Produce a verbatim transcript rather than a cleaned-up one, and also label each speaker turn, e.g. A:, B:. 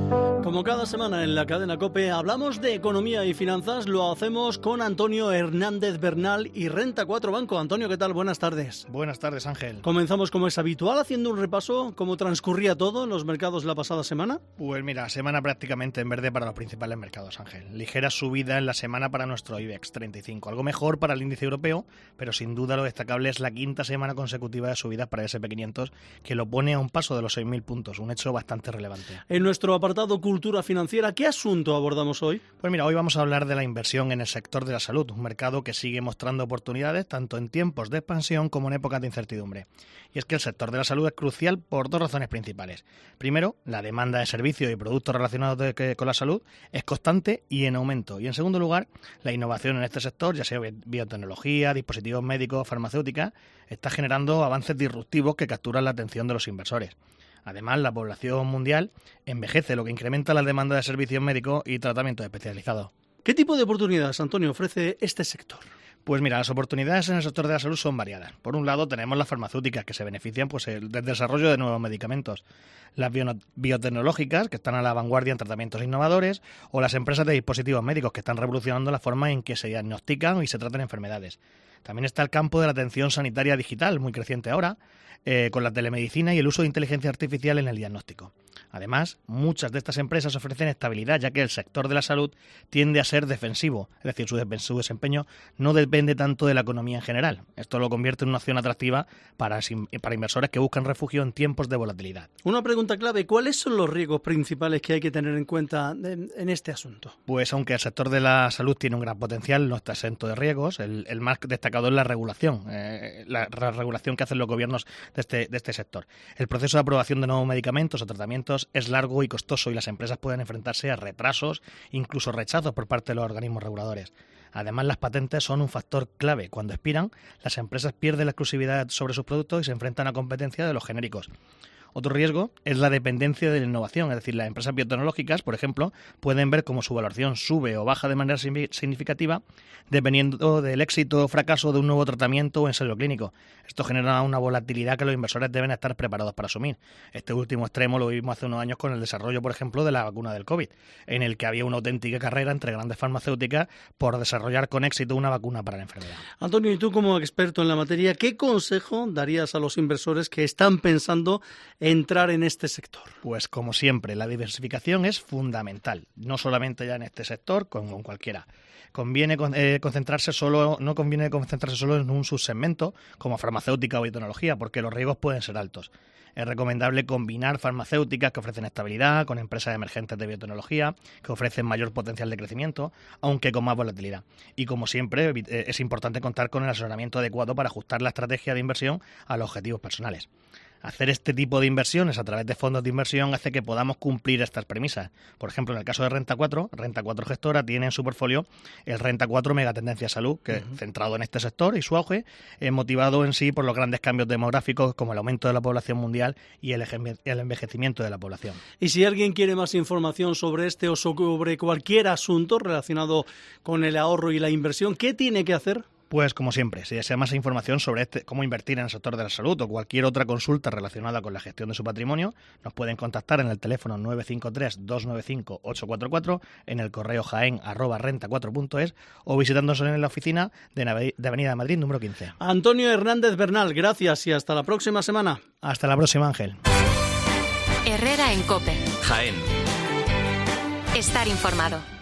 A: Como cada semana en la cadena COPE hablamos de economía y finanzas, lo hacemos con Antonio Hernández Bernal y Renta cuatro Banco. Antonio, ¿qué tal? Buenas tardes.
B: Buenas tardes, Ángel.
A: Comenzamos como es habitual haciendo un repaso, cómo transcurría todo en los mercados la pasada semana.
B: Pues mira, semana prácticamente en verde para los principales mercados, Ángel. Ligera subida en la semana para nuestro IBEX treinta y cinco, algo mejor para el índice europeo, pero sin duda lo destacable es la quinta semana consecutiva de subidas para el ese and pe quinientos, que lo pone a un paso de los seis mil puntos, un hecho bastante relevante.
A: En nuestro apartado Cultura Financiera, ¿qué asunto abordamos hoy?
B: Pues mira, hoy vamos a hablar de la inversión en el sector de la salud, un mercado que sigue mostrando oportunidades tanto en tiempos de expansión como en épocas de incertidumbre. Y es que el sector de la salud es crucial por dos razones principales. Primero, la demanda de servicios y productos relacionados de que, con la salud es constante y en aumento. Y en segundo lugar, la innovación en este sector, ya sea biotecnología, dispositivos médicos, farmacéuticas, está generando avances disruptivos que capturan la atención de los inversores. Además, la población mundial envejece, lo que incrementa la demanda de servicios médicos y tratamientos especializados.
A: ¿Qué tipo de oportunidades, Antonio, ofrece este sector?
B: Pues mira, las oportunidades en el sector de la salud son variadas. Por un lado tenemos las farmacéuticas, que se benefician pues, del desarrollo de nuevos medicamentos, las bio- biotecnológicas, que están a la vanguardia en tratamientos innovadores, o las empresas de dispositivos médicos, que están revolucionando la forma en que se diagnostican y se tratan enfermedades. También está el campo de la atención sanitaria digital, muy creciente ahora, eh, con la telemedicina y el uso de inteligencia artificial en el diagnóstico. Además, muchas de estas empresas ofrecen estabilidad, ya que el sector de la salud tiende a ser defensivo, es decir, su, de- su desempeño no depende tanto de la economía en general. Esto lo convierte en una opción atractiva para, para inversores que buscan refugio en tiempos de volatilidad.
A: Una pregunta clave, ¿cuáles son los riesgos principales que hay que tener en cuenta en, en este asunto?
B: Pues aunque el sector de la salud tiene un gran potencial, no está exento de riesgos. El, el más destacado es la regulación, eh, la, la regulación que hacen los gobiernos de este, de este sector. El proceso de aprobación de nuevos medicamentos o tratamientos es largo y costoso y las empresas pueden enfrentarse a retrasos, incluso rechazos por parte de los organismos reguladores. Además, las patentes son un factor clave. Cuando expiran, las empresas pierden la exclusividad sobre sus productos y se enfrentan a competencia de los genéricos. Otro riesgo es la dependencia de la innovación, es decir, las empresas biotecnológicas, por ejemplo, pueden ver cómo su valoración sube o baja de manera significativa dependiendo del éxito o fracaso de un nuevo tratamiento o ensayo clínico. Esto genera una volatilidad que los inversores deben estar preparados para asumir. Este último extremo lo vimos hace unos años con el desarrollo, por ejemplo, de la vacuna del COVID, en el que había una auténtica carrera entre grandes farmacéuticas por desarrollar con éxito una vacuna para la enfermedad.
A: Antonio, y tú como experto en la materia, ¿qué consejo darías a los inversores que están pensando entrar en este sector?
B: Pues como siempre, la diversificación es fundamental, no solamente ya en este sector, como en cualquiera. Conviene eh, concentrarse solo, no conviene concentrarse solo en un subsegmento como farmacéutica o biotecnología, porque los riesgos pueden ser altos. Es recomendable combinar farmacéuticas que ofrecen estabilidad con empresas emergentes de biotecnología que ofrecen mayor potencial de crecimiento, aunque con más volatilidad. Y como siempre, es importante contar con el asesoramiento adecuado para ajustar la estrategia de inversión a los objetivos personales. Hacer este tipo de inversiones a través de fondos de inversión hace que podamos cumplir estas premisas. Por ejemplo, en el caso de Renta cuatro, Renta cuatro Gestora tiene en su portfolio el Renta cuatro Megatendencia Salud, que es uh-huh. centrado en este sector y su auge, eh, motivado en sí por los grandes cambios demográficos como el aumento de la población mundial y el, eje- el envejecimiento de la población.
A: Y si alguien quiere más información sobre este o sobre cualquier asunto relacionado con el ahorro y la inversión, ¿qué tiene que hacer?
B: Pues como siempre, si desea más información sobre este, cómo invertir en el sector de la salud o cualquier otra consulta relacionada con la gestión de su patrimonio, nos pueden contactar en el teléfono nueve cinco tres, dos nueve cinco, ocho cuatro cuatro, en el correo jaén arroba renta cuatro punto es o visitándonos en la oficina de, Nave- de Avenida Madrid número quince.
A: Antonio Hernández Bernal, gracias y hasta la próxima semana.
B: Hasta la próxima, Ángel.
C: Herrera en COPE.
D: Jaén.
C: Estar informado.